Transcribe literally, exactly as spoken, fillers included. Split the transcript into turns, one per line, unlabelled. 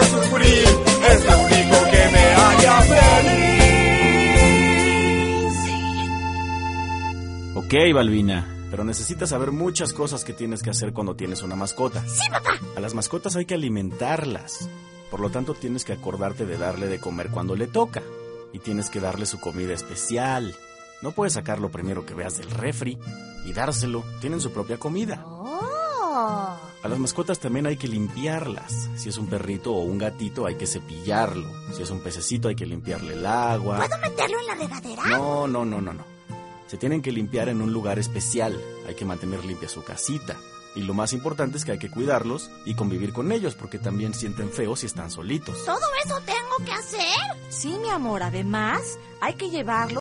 sufrir, es lo único que me haría feliz.
Ok, Balbina, pero necesitas saber muchas cosas que tienes que hacer cuando tienes una mascota.
Sí, papá.
A las mascotas hay que alimentarlas. Por lo tanto, tienes que acordarte de darle de comer cuando le toca. Y tienes que darle su comida especial. No puedes sacar lo primero que veas del refri y dárselo. Tienen su propia comida.
Oh.
A las mascotas también hay que limpiarlas. Si es un perrito o un gatito, hay que cepillarlo. Si es un pececito, hay que limpiarle el agua.
¿Puedo meterlo en la regadera?
No, no, no, no, no. Se tienen que limpiar en un lugar especial. Hay que mantener limpia su casita. Y lo más importante es que hay que cuidarlos y convivir con ellos, porque también sienten feo si están solitos.
¿Todo eso tengo que hacer?
Sí, mi amor, además hay que llevarlo